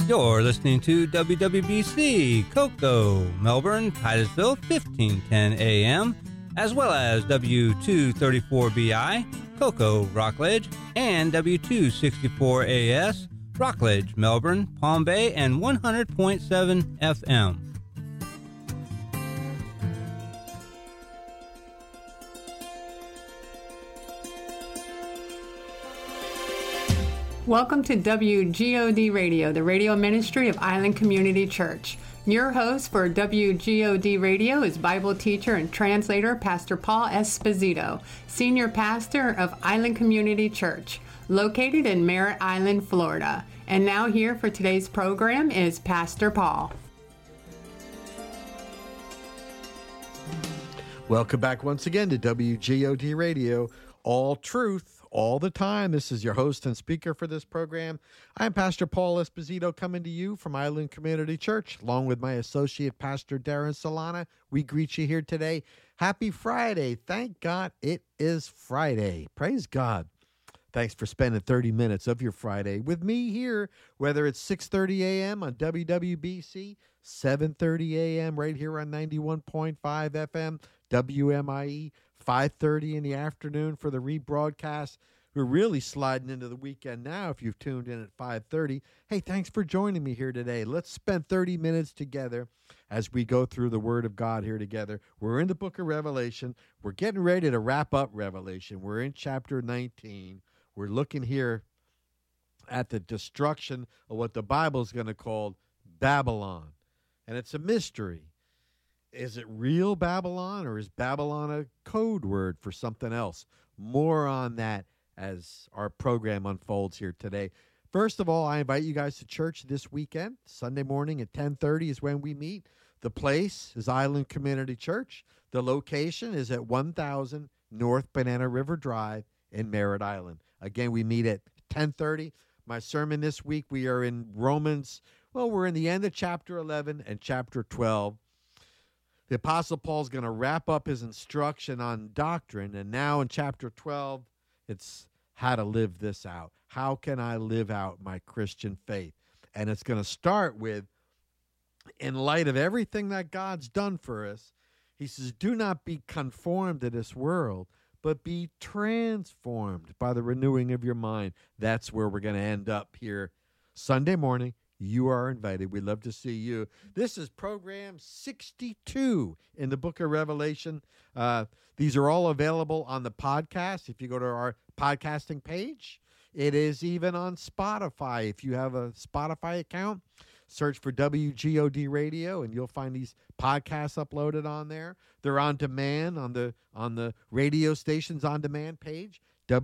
You're listening to WWBC, Cocoa, Melbourne, Titusville, 1510 AM, as well as W234BI, Cocoa, Rockledge, and W264AS, Rockledge, Melbourne, Palm Bay, and 100.7 FM. Welcome to WGOD Radio, the radio ministry of Island Community Church. Your host for WGOD Radio is Bible teacher and translator Pastor Paul Esposito, senior pastor of Island Community Church, located in Merritt Island, Florida. And now here for today's program is Pastor Paul. Welcome back once again to WGOD Radio, all truth, all the time. This is your host and speaker for this program. I'm Pastor Paul Esposito, coming to you from Island Community Church, along with my associate pastor Darren Solana. We greet you here today. Happy Friday. Thank God it is Friday. Praise God. Thanks for spending 30 minutes of your Friday with me here, whether it's 6:30 a.m. on WWBC, 7:30 a.m. right here on 91.5 FM, WMIE, 5:30 in the afternoon for the rebroadcast. We're really sliding into the weekend now if you've tuned in at 5:30. Hey, thanks for joining me here today. Let's spend 30 minutes together as we go through the Word of God here together. We're in the book of Revelation. We're getting ready to wrap up Revelation. We're in chapter 19. We're looking here at the destruction of what the Bible is going to call Babylon. And it's a mystery. Is it real Babylon, or is Babylon a code word for something else? More on that as our program unfolds here today. First of all, I invite you guys to church this weekend. Sunday morning at 10:30 is when we meet. The place is Island Community Church. The location is at 1000 North Banana River Drive in Merritt Island. Again, we meet at 10:30. My sermon this week, we are in Romans. Well, we're in the end of chapter 11 and chapter 12. The Apostle Paul's going to wrap up his instruction on doctrine, and now in chapter 12, it's how to live this out. How can I live out my Christian faith? And it's going to start with, in light of everything that God's done for us, he says, do not be conformed to this world, but be transformed by the renewing of your mind. That's where we're going to end up here Sunday morning. You are invited. We'd love to see you. This is program 62 in the book of Revelation. These are all available on the podcast. If you go to our podcasting page, it is even on Spotify. If you have a Spotify account, search for WGOD Radio, and you'll find these podcasts uploaded on there. They're on demand on the radio station's on-demand page,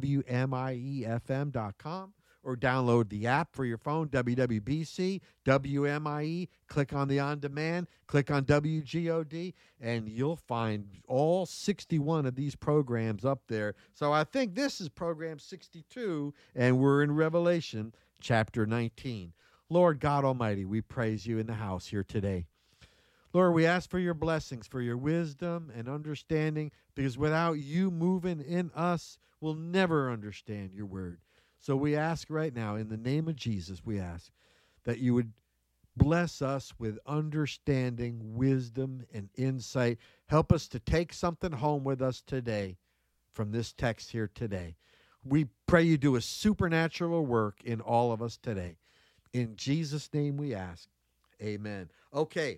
WMIEFM.com. Or download the app for your phone, WWBC, WMIE. Click on the on-demand, click on WGOD, and you'll find all 61 of these programs up there. So I think this is program 62, and we're in Revelation chapter 19. Lord God Almighty, we praise you in the house here today. Lord, we ask for your blessings, for your wisdom and understanding, because without you moving in us, we'll never understand your word. So we ask right now, in the name of Jesus, we ask that you would bless us with understanding, wisdom, and insight. Help us to take something home with us today from this text here today. We pray you do a supernatural work in all of us today. In Jesus' name we ask. Amen. Okay.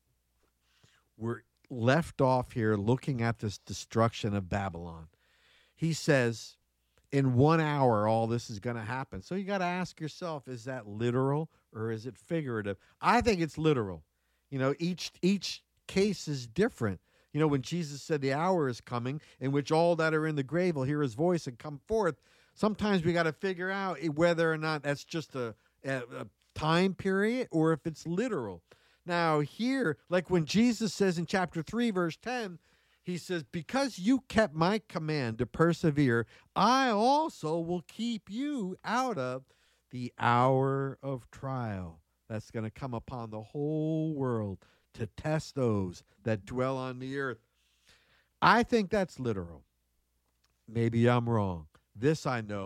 We're left off here looking at this destruction of Babylon. He says, in 1 hour, all this is going to happen. So you got to ask yourself, is that literal or is it figurative? I think it's literal. You know, each case is different. You know, when Jesus said the hour is coming in which all that are in the grave will hear his voice and come forth, sometimes we got to figure out whether or not that's just a time period or if it's literal. Now here, like when Jesus says in chapter 3, verse 10, he says, because you kept my command to persevere, I also will keep you out of the hour of trial that's going to come upon the whole world to test those that dwell on the earth. I think that's literal. Maybe I'm wrong. This I know.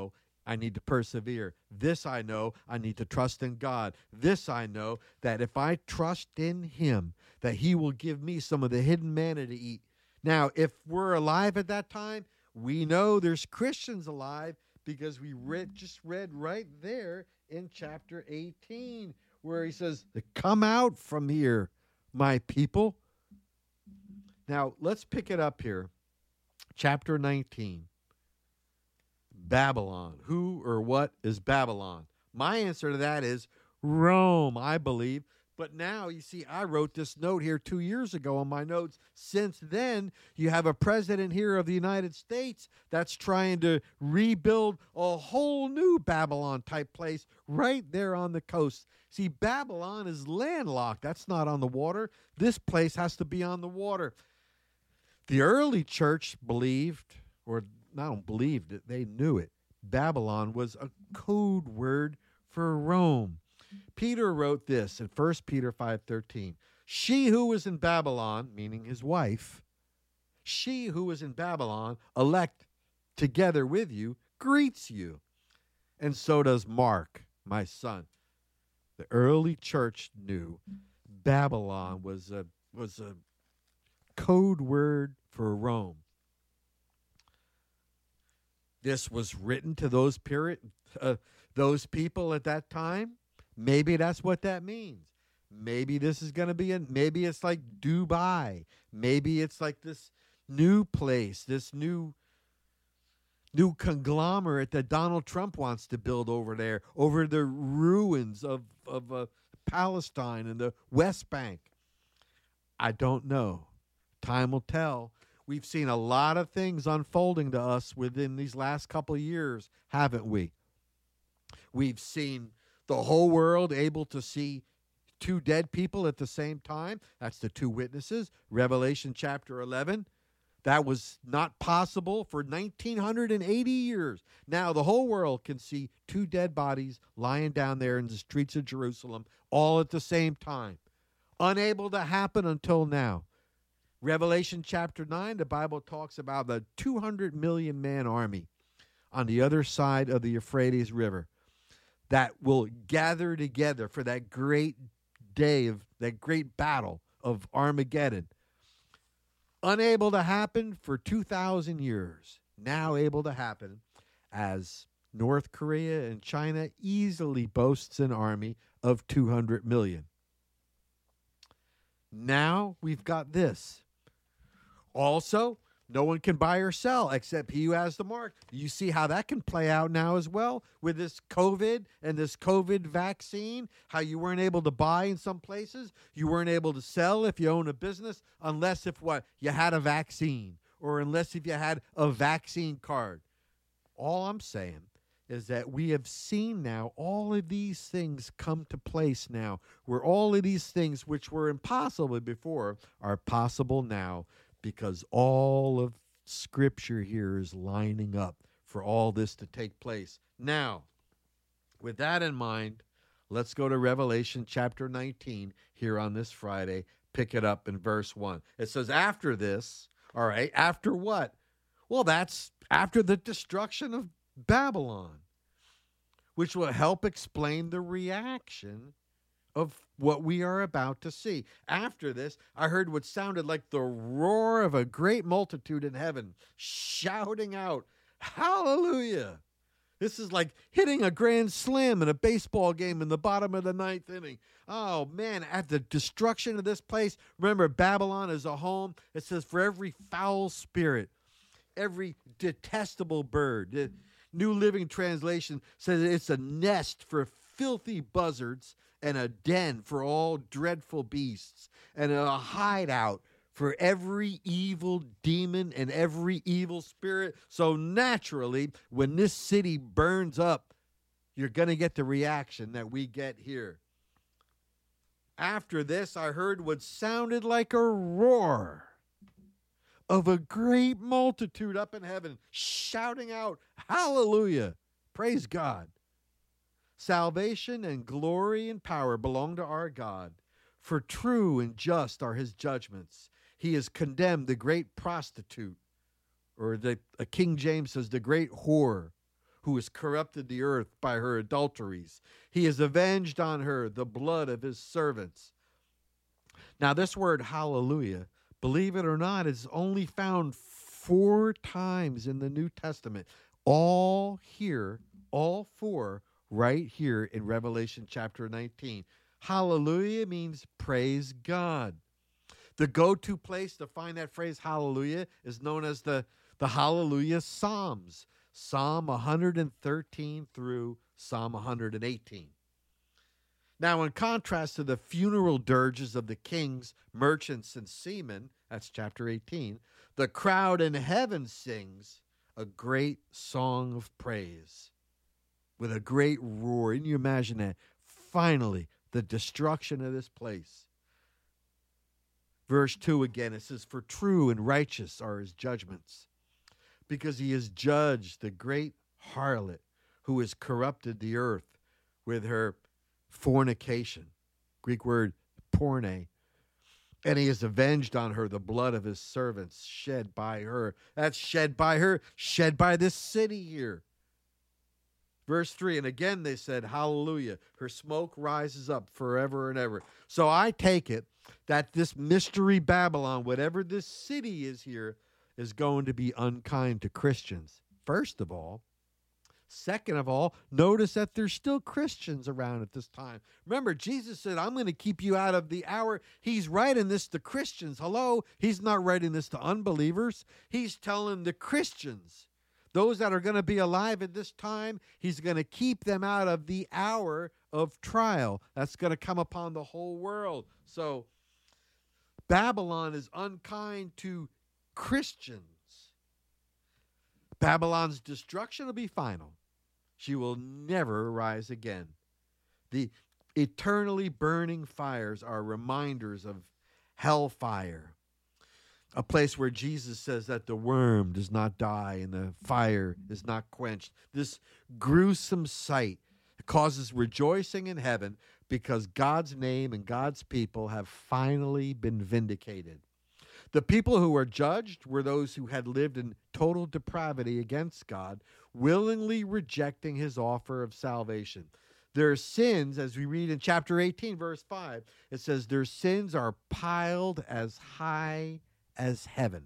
I need to persevere. This I know, I need to trust in God. This I know, that if I trust in him, that he will give me some of the hidden manna to eat. Now, if we're alive at that time, we know there's Christians alive because we just read right there in chapter 18 where he says, come out from here, my people. Now, let's pick it up here. Chapter 19. Babylon. Who or what is Babylon? My answer to that is Rome, I believe. But now, you see, I wrote this note here 2 years ago on my notes. Since then, you have a president here of the United States that's trying to rebuild a whole new Babylon-type place right there on the coast. See, Babylon is landlocked. That's not on the water. This place has to be on the water. The early church believed, or not believed it, they knew it. Babylon was a code word for Rome. Peter wrote this in 1 Peter 5:13. She who was in Babylon, meaning his wife, she who was in Babylon, elect together with you, greets you. And so does Mark, my son. The early church knew Babylon was a code word for Rome. This was written to those people at that time. Maybe that's what that means. Maybe this is going to be maybe it's like Dubai. Maybe it's like this new place, this new conglomerate that Donald Trump wants to build over there, over the ruins of Palestine and the West Bank. I don't know. Time will tell. We've seen a lot of things unfolding to us within these last couple of years, haven't we? We've seen the whole world able to see two dead people at the same time. That's the two witnesses. Revelation chapter 11. That was not possible for 1980 years. Now the whole world can see two dead bodies lying down there in the streets of Jerusalem all at the same time. Unable to happen until now. Revelation chapter 9, the Bible talks about the 200 million man army on the other side of the Euphrates River that will gather together for that great day of that great battle of Armageddon. Unable to happen for 2,000 years. Now able to happen as North Korea and China easily boasts an army of 200 million. Now we've got this. Also, no one can buy or sell except he who has the mark. You see how that can play out now as well with this COVID and this COVID vaccine, how you weren't able to buy in some places. You weren't able to sell if you own a business unless if you had a vaccine or unless if you had a vaccine card. All I'm saying is that we have seen now all of these things come to place now, where all of these things which were impossible before are possible now, because all of Scripture here is lining up for all this to take place. Now, with that in mind, let's go to Revelation chapter 19 here on this Friday. Pick it up in verse 1. It says, after this, all right, after what? Well, that's after the destruction of Babylon, which will help explain the reaction of what we are about to see. After this, I heard what sounded like the roar of a great multitude in heaven, shouting out, hallelujah. This is like hitting a grand slam in a baseball game in the bottom of the ninth inning. Oh, man, at the destruction of this place, remember, Babylon is a home. It says, for every foul spirit, every detestable bird. The New Living Translation says it's a nest for filthy buzzards and a den for all dreadful beasts, and a hideout for every evil demon and every evil spirit. So naturally, when this city burns up, you're going to get the reaction that we get here. After this, I heard what sounded like a roar of a great multitude up in heaven, shouting out, hallelujah, praise God. Salvation and glory and power belong to our God, for true and just are his judgments. He has condemned the great prostitute, or King James says the great whore, who has corrupted the earth by her adulteries. He has avenged on her the blood of his servants. Now, this word hallelujah, believe it or not, is only found 4 times in the New Testament. All four right here in Revelation chapter 19. Hallelujah means praise God. The go-to place to find that phrase hallelujah is known as the Hallelujah Psalms, Psalm 113 through Psalm 118. Now, in contrast to the funeral dirges of the kings, merchants, and seamen, that's chapter 18, the crowd in heaven sings a great song of praise with a great roar. Can you imagine that? Finally, the destruction of this place. Verse 2 again, it says, "For true and righteous are his judgments, because he has judged the great harlot who has corrupted the earth with her fornication." Greek word porne. "And he has avenged on her the blood of his servants shed by her." That's shed by her, shed by this city here. Verse 3, "And again they said, hallelujah. Her smoke rises up forever and ever." So I take it that this mystery Babylon, whatever this city is here, is going to be unkind to Christians, first of all. Second of all, notice that there's still Christians around at this time. Remember, Jesus said, "I'm going to keep you out of the hour." He's writing this to Christians. Hello? He's not writing this to unbelievers. He's telling the Christians, those that are going to be alive at this time, he's going to keep them out of the hour of trial. That's going to come upon the whole world. So Babylon is unkind to Christians. Babylon's destruction will be final. She will never rise again. The eternally burning fires are reminders of hellfire, a place where Jesus says that the worm does not die and the fire is not quenched. This gruesome sight causes rejoicing in heaven because God's name and God's people have finally been vindicated. The people who were judged were those who had lived in total depravity against God, willingly rejecting his offer of salvation. Their sins, as we read in chapter 18, verse 5, it says, their sins are piled as high as heaven.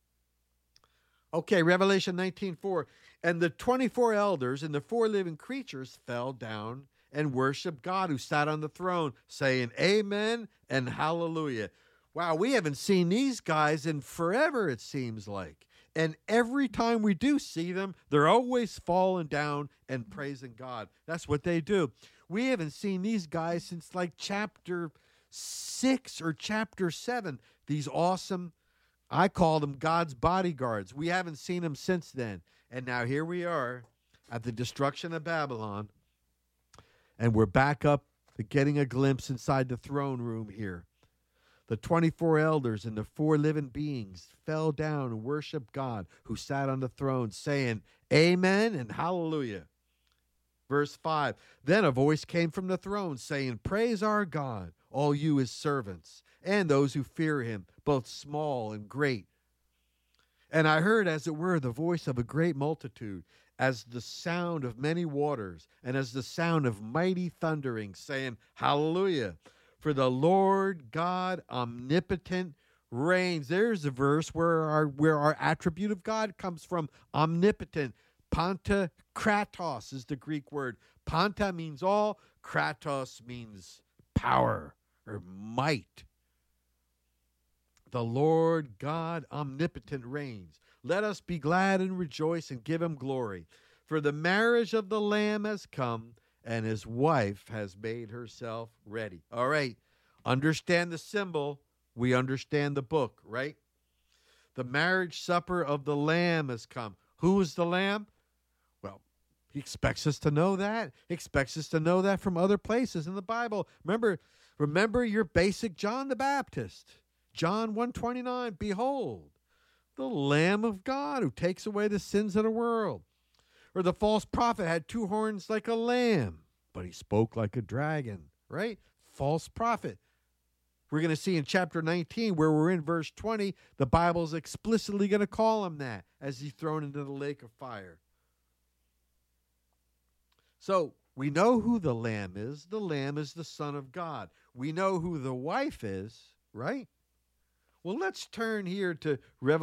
Okay, Revelation 19:4. "And the 24 elders and the 4 living creatures fell down and worshiped God who sat on the throne, saying, Amen and hallelujah." Wow, we haven't seen these guys in forever, it seems like. And every time we do see them, they're always falling down and praising God. That's what they do. We haven't seen these guys since like chapter 6 or chapter 7. These awesome, I call them God's bodyguards. We haven't seen them since then. And now here we are at the destruction of Babylon. And we're back up getting a glimpse inside the throne room here. The 24 elders and the 4 living beings fell down and worshiped God who sat on the throne, saying, Amen and hallelujah. Verse 5, "Then a voice came from the throne, saying, Praise our God, all you his servants, and those who fear him, both small and great. And I heard, as it were, the voice of a great multitude, as the sound of many waters, and as the sound of mighty thundering, saying, Hallelujah. For the Lord God omnipotent reigns." There's a verse where our attribute of God comes from, omnipotent. Panta kratos is the Greek word. Panta means all. Kratos means power or might. The Lord God omnipotent reigns. Let us be glad and rejoice and give him glory. For the marriage of the Lamb has come, and his wife has made herself ready. All right. Understand the symbol. We understand the book, right? The marriage supper of the Lamb has come. Who is the Lamb? Well, he expects us to know that. He expects us to know that from other places in the Bible. Remember your basic John the Baptist. John 1:29, "Behold, the Lamb of God who takes away the sins of the world." Or the false prophet had 2 horns like a lamb, but he spoke like a dragon, right? False prophet. We're going to see in chapter 19, where we're in verse 20, the Bible's explicitly going to call him that as he's thrown into the lake of fire. So we know who the Lamb is. The Lamb is the Son of God. We know who the wife is, right? Well, let's turn here to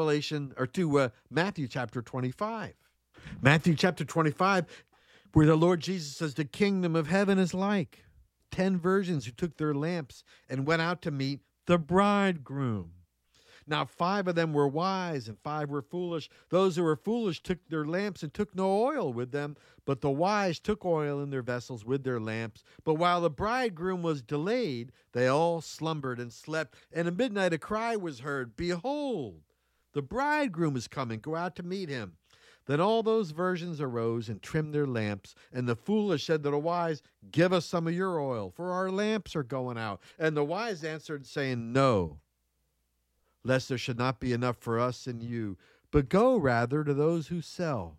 Matthew chapter 25. Matthew chapter 25, where the Lord Jesus says, the kingdom of heaven is like 10 virgins who took their lamps and went out to meet the bridegroom. Now 5 of them were wise and 5 were foolish. Those who were foolish took their lamps and took no oil with them, but the wise took oil in their vessels with their lamps. But while the bridegroom was delayed, they all slumbered and slept. And at midnight a cry was heard, behold, the bridegroom is coming, go out to meet him. Then all those virgins arose and trimmed their lamps. And the foolish said to the wise, give us some of your oil, for our lamps are going out. And the wise answered, saying, no, lest there should not be enough for us and you, but go rather to those who sell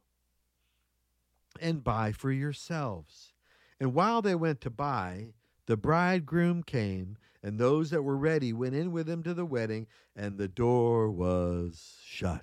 and buy for yourselves. And while they went to buy, the bridegroom came, and those that were ready went in with him to the wedding, and the door was shut.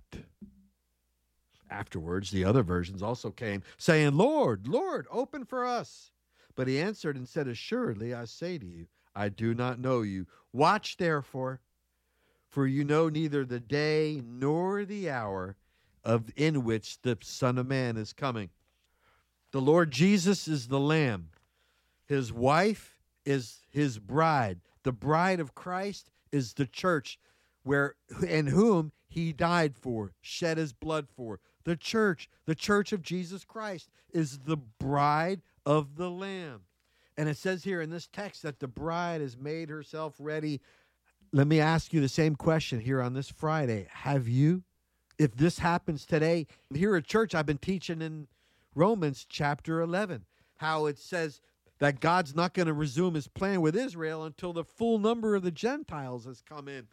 Afterwards, the other virgins also came, saying, Lord, Lord, open for us. But he answered and said, assuredly, I say to you, I do not know you. Watch therefore, for you know neither the day nor the hour in which the Son of Man is coming. The Lord Jesus is the Lamb. His wife is his bride. The bride of Christ is the church, and whom he died for, shed his blood for. The church of Jesus Christ, is the bride of the Lamb. And it says here in this text that the bride has made herself ready. Let me ask you the same question here on this Friday. Have you? If this happens today, here at church, I've been teaching in Romans chapter 11, how it says that God's not going to resume his plan with Israel until the full number of the Gentiles has come in.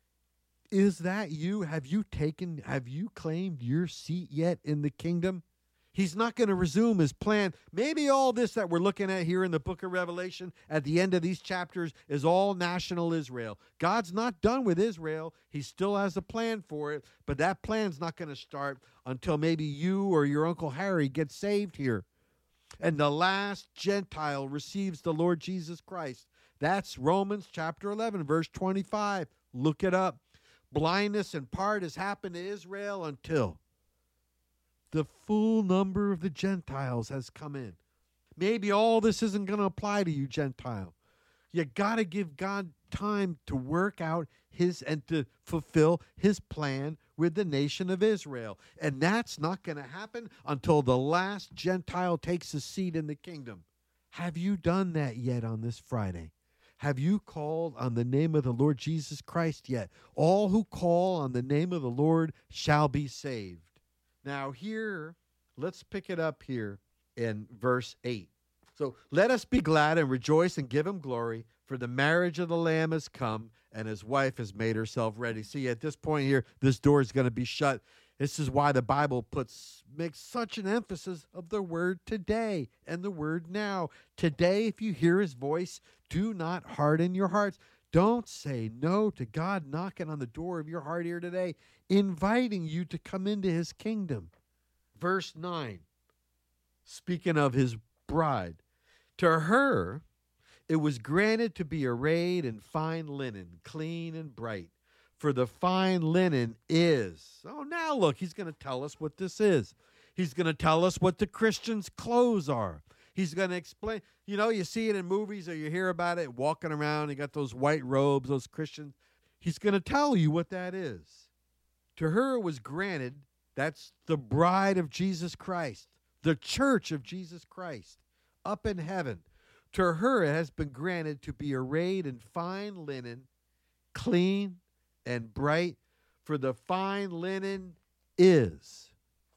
Is that you? Have you claimed your seat yet in the kingdom? He's not going to resume his plan. Maybe all this that we're looking at here in the book of Revelation at the end of these chapters is all national Israel. God's not done with Israel. He still has a plan for it, but that plan's not going to start until maybe you or your Uncle Harry gets saved here. And the last Gentile receives the Lord Jesus Christ. That's Romans chapter 11, verse 25. Look it up. Blindness in part has happened to Israel until the full number of the Gentiles has come in. Maybe all this isn't going to apply to you, Gentile. You got to give God time to work out and to fulfill his plan with the nation of Israel. And that's not going to happen until the last Gentile takes a seat in the kingdom. Have you done that yet on this Friday? Have you called on the name of the Lord Jesus Christ yet? All who call on the name of the Lord shall be saved. Now here, let's pick it up here in verse 8. So let us be glad and rejoice and give him glory, for the marriage of the Lamb has come, and his wife has made herself ready. See, at this point here, this door is going to be shut. This is why the Bible makes such an emphasis of the word today and the word now. Today, if you hear his voice, do not harden your hearts. Don't say no to God knocking on the door of your heart here today, inviting you to come into his kingdom. Verse 9, speaking of his bride, to her it was granted to be arrayed in fine linen, clean and bright. For the fine linen is. Oh, now look, he's going to tell us what this is. He's going to tell us what the Christians' clothes are. He's going to explain. You know, you see it in movies or you hear about it walking around. You got those white robes, those Christians. He's going to tell you what that is. To her it was granted, that's the bride of Jesus Christ, the church of Jesus Christ, up in heaven. To her it has been granted to be arrayed in fine linen, clean and bright, for the fine linen is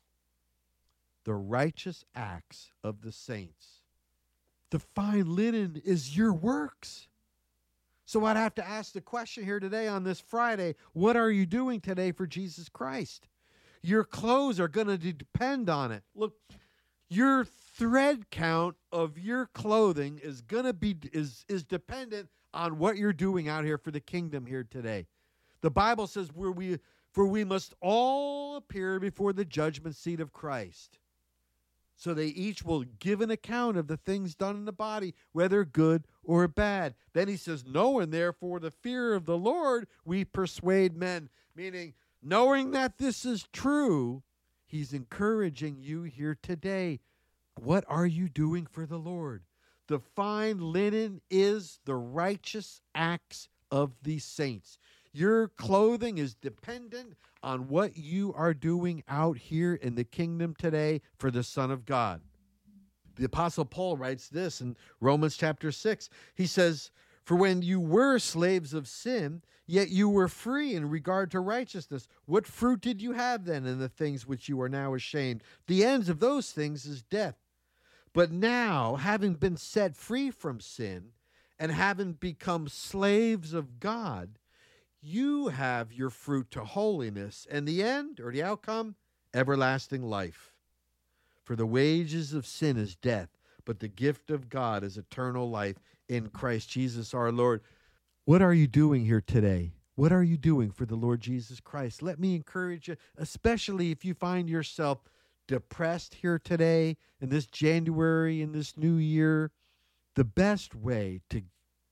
the righteous acts of the saints. The fine linen is your works. So I'd have to ask the question here today on this Friday, what are you doing today for Jesus Christ? Your clothes are going to depend on it. Look, your thread count of your clothing is going to be is dependent on what you're doing out here for the kingdom here today. The Bible says, for we must all appear before the judgment seat of Christ. So they each will give an account of the things done in the body, whether good or bad. Then he says, knowing therefore the fear of the Lord, we persuade men. Meaning, knowing that this is true, he's encouraging you here today. What are you doing for the Lord? The fine linen is the righteous acts of the saints. Your clothing is dependent on what you are doing out here in the kingdom today for the Son of God. The Apostle Paul writes this in Romans chapter 6. He says, for when you were slaves of sin, yet you were free in regard to righteousness. What fruit did you have then in the things which you are now ashamed? The ends of those things is death. But now, having been set free from sin and having become slaves of God, you have your fruit to holiness, and the end, or the outcome, everlasting life. For the wages of sin is death, but the gift of God is eternal life in Christ Jesus our Lord. What are you doing here today? What are you doing for the Lord Jesus Christ? Let me encourage you, especially if you find yourself depressed here today, in this January, in this new year. The best way to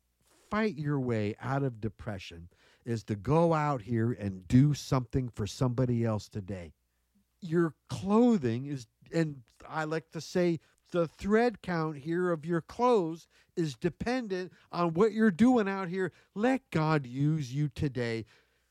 fight your way out of depression is to go out here and do something for somebody else today. Your clothing is, and I like to say, the thread count here of your clothes is dependent on what you're doing out here. Let God use you today.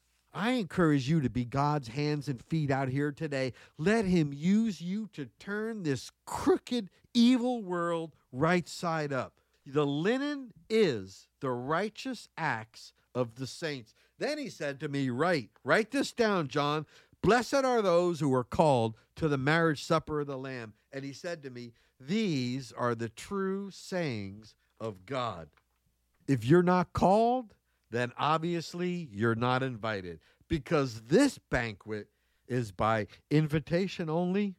I encourage you to be God's hands and feet out here today. Let him use you to turn this crooked, evil world right side up. The linen is the righteous acts of the saints. Then he said to me, write this down, John. Blessed are those who are called to the marriage supper of the Lamb. And he said to me, these are the true sayings of God. If you're not called, then obviously you're not invited, because this banquet is by invitation only.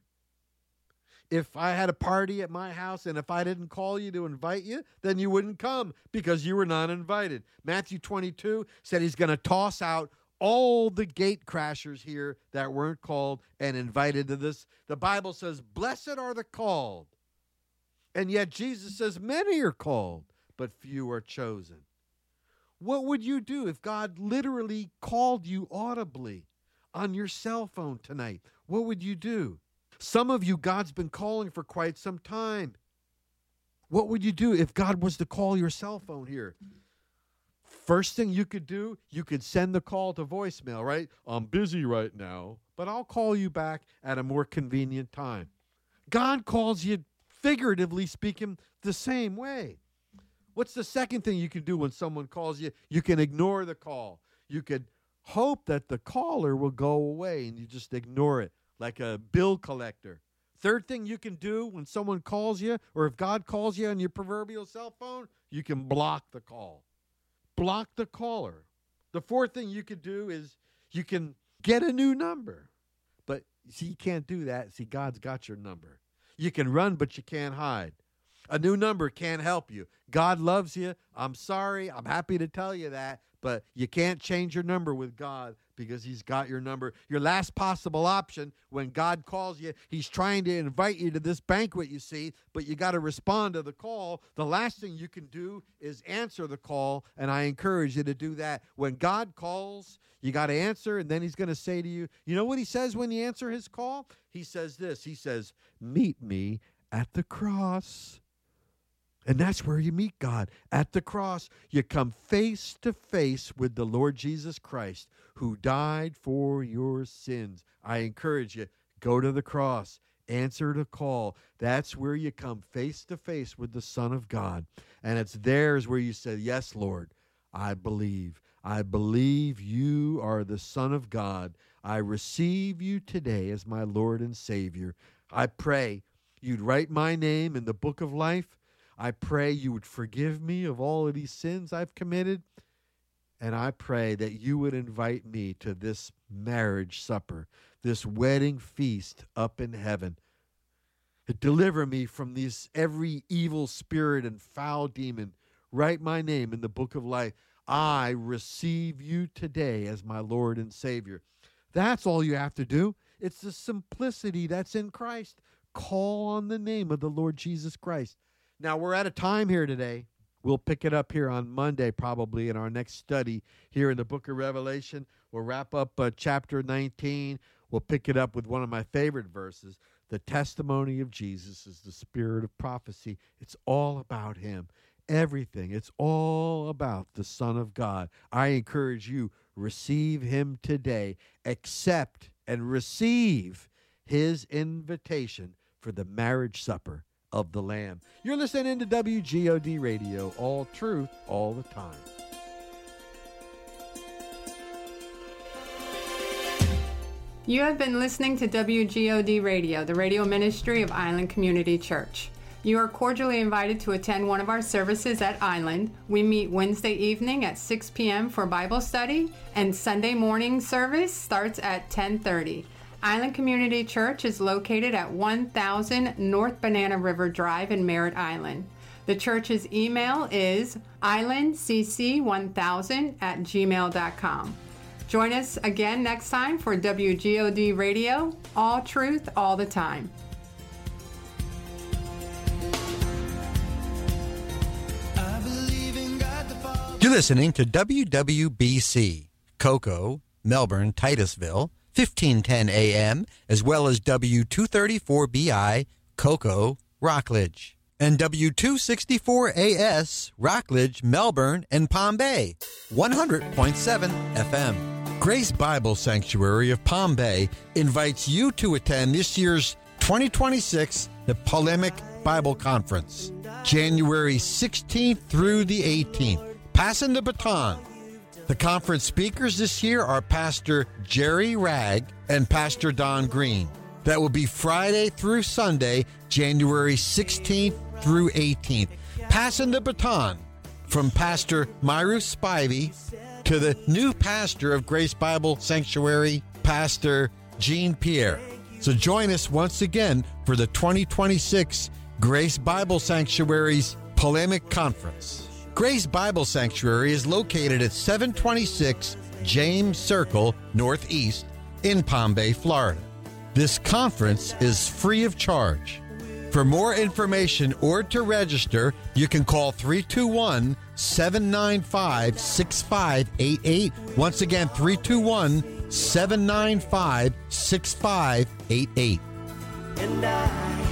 If I had a party at my house and if I didn't call you to invite you, then you wouldn't come because you were not invited. Matthew 22 said he's going to toss out all the gate crashers here that weren't called and invited to this. The Bible says, blessed are the called. And yet Jesus says, many are called, but few are chosen. What would you do if God literally called you audibly on your cell phone tonight? What would you do? Some of you, God's been calling for quite some time. What would you do if God was to call your cell phone here? First thing you could do, you could send the call to voicemail, right? I'm busy right now, but I'll call you back at a more convenient time. God calls you, figuratively speaking, the same way. What's the second thing you can do when someone calls you? You can ignore the call. You could hope that the caller will go away and you just ignore it like a bill collector. Third thing you can do when someone calls you, or if God calls you on your proverbial cell phone, you can block the call. Block the caller. The fourth thing you could do is you can get a new number. But see, you can't do that. See, God's got your number. You can run, but you can't hide. A new number can't help you. God loves you. I'm sorry. I'm happy to tell you that. But you can't change your number with God because he's got your number. Your last possible option when God calls you, he's trying to invite you to this banquet, you see, but you got to respond to the call. The last thing you can do is answer the call, and I encourage you to do that. When God calls, you got to answer, and then he's going to say to you, you know what he says when you answer his call? He says this. He says, meet me at the cross. And that's where you meet God, at the cross. You come face to face with the Lord Jesus Christ, who died for your sins. I encourage you, go to the cross, answer the call. That's where you come face to face with the Son of God. And it's there's where you say, yes, Lord, I believe. I believe you are the Son of God. I receive you today as my Lord and Savior. I pray you'd write my name in the book of life. I pray you would forgive me of all of these sins I've committed. And I pray that you would invite me to this marriage supper, this wedding feast up in heaven. Deliver me from this every evil spirit and foul demon. Write my name in the book of life. I receive you today as my Lord and Savior. That's all you have to do. It's the simplicity that's in Christ. call on the name of the Lord Jesus Christ. Now, we're at a time here today. We'll pick it up here on Monday, probably, in our next study here in the book of Revelation. We'll wrap up chapter 19. We'll pick it up with one of my favorite verses. The testimony of Jesus is the spirit of prophecy. It's all about him. Everything. It's all about the Son of God. I encourage you, receive him today. Accept and receive his invitation for the marriage supper of the Lamb. You're listening to WGOD Radio, all truth, all the time. You have been listening to WGOD Radio, the radio ministry of Island Community Church. You are cordially invited to attend one of our services at Island. We meet Wednesday evening at 6 p.m. for Bible study, and Sunday morning service starts at 10:30. Island Community Church is located at 1000 North Banana River Drive in Merritt Island. The church's email is islandcc1000@gmail.com. Join us again next time for WGOD Radio, all truth, all the time. You're listening to WWBC, Cocoa, Melbourne, Titusville, 1510 AM, as well as W234BI, Cocoa, Rockledge, and W264AS, Rockledge, Melbourne, and Palm Bay, 100.7 FM. Grace Bible Sanctuary of Palm Bay invites you to attend this year's 2026 The Polemic Bible Conference, January 16th through the 18th. Passing the baton. The conference speakers this year are Pastor Jerry Ragg and Pastor Don Green. That will be Friday through Sunday, January 16th through 18th. Passing the baton from Pastor Myru Spivey to the new pastor of Grace Bible Sanctuary, Pastor Jean Pierre. So join us once again for the 2026 Grace Bible Sanctuary's Polemic Conference. Grace Bible Sanctuary is located at 726 James Circle Northeast in Palm Bay, Florida. This conference is free of charge. For more information or to register, you can call 321-795-6588. Once again, 321-795-6588.